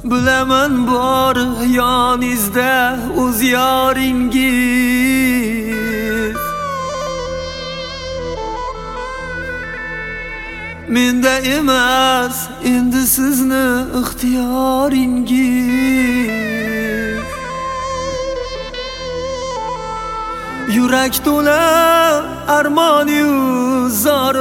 Bilaman bor yoningizda o'z yoringiz. Menda emas endi sizni ixtiyoringiz. Yurak to'la armon-yu zor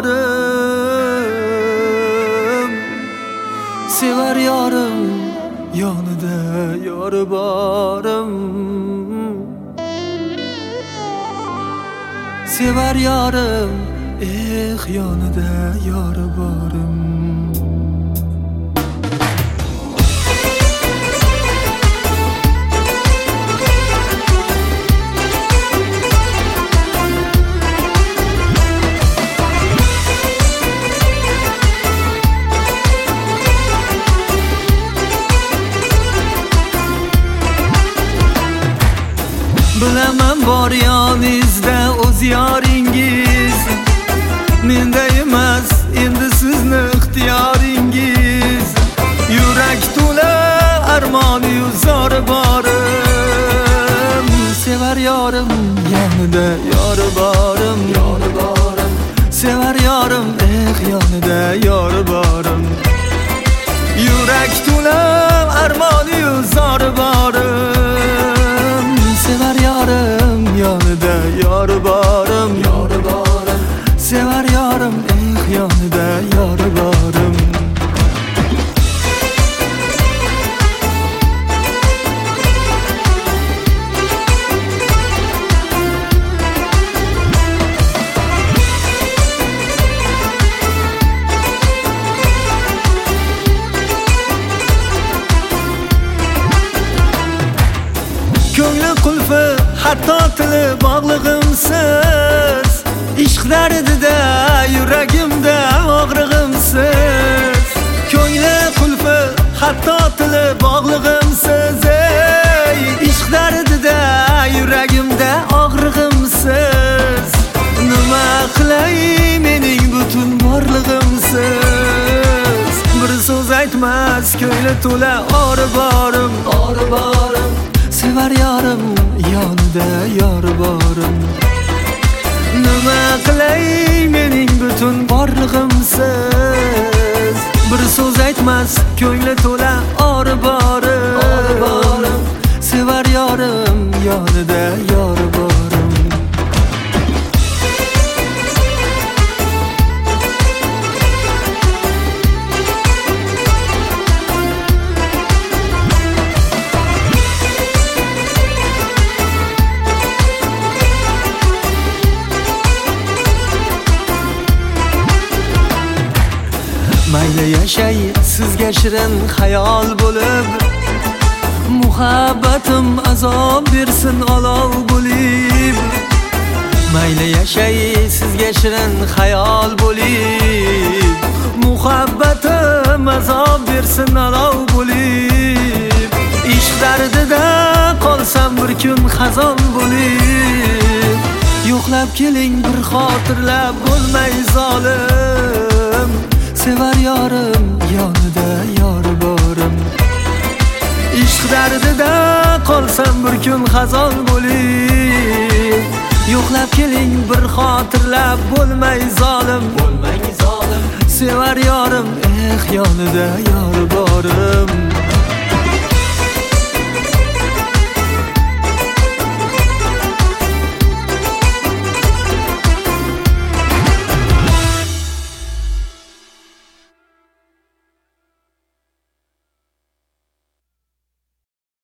borim. Sevar yorim yonida yor borim. Sevar yorim yonida yor borim. Bilaman bor yoningizda o'z yoringiz. Menda emas endi sizni ixtiyoringiz. Yurak to'la armon-yu zor borim. Sevar yorim yonida yor borim. Sevar yorim yonida yor borim. Yurak to'la armon-yu zor borim. Sevar yorim yonida yor borim. Sevar yorim yonida yor borim. Ko'ngli qulfi hatto tili bog'lig'imsiz. Ishq dardida yuragimda og'rig'imsiz. Ko'ngli qulfi hatto tili bog'lig'imsiz. Ishq dardida yuragimda og'rig'imsiz. Nima qilay mening butun borlig'imsiz. Bir so'z aytmas ko'ngli to'la or borim. Sevar yorim yonida yor borim. Nima qilay mening butun borlig'imsiz. Bir so'z aytmas ko'ngli to'la or borim. Sevar yorim yonida yor borim. Mayli yashay sizga shirin xayol bo'lib. Muhabbatim azob bersin olov bo'lib. Mayli yashay sizga shirin xayol bo'lib. Muhabbatim azob bersin olov bo'lib. Ishq dardida qolsam bir kun xazon bo'lib. Yo'qlab keling bir xotirlab bo'lmay zolim. Sevar yorim yonida yor borim. Ishq dardida qolsam bir kun xazon bo'lib. Yo'qlab keling bir xotirlab bo'lmay zolim. Sevar yorim yonida yor borim.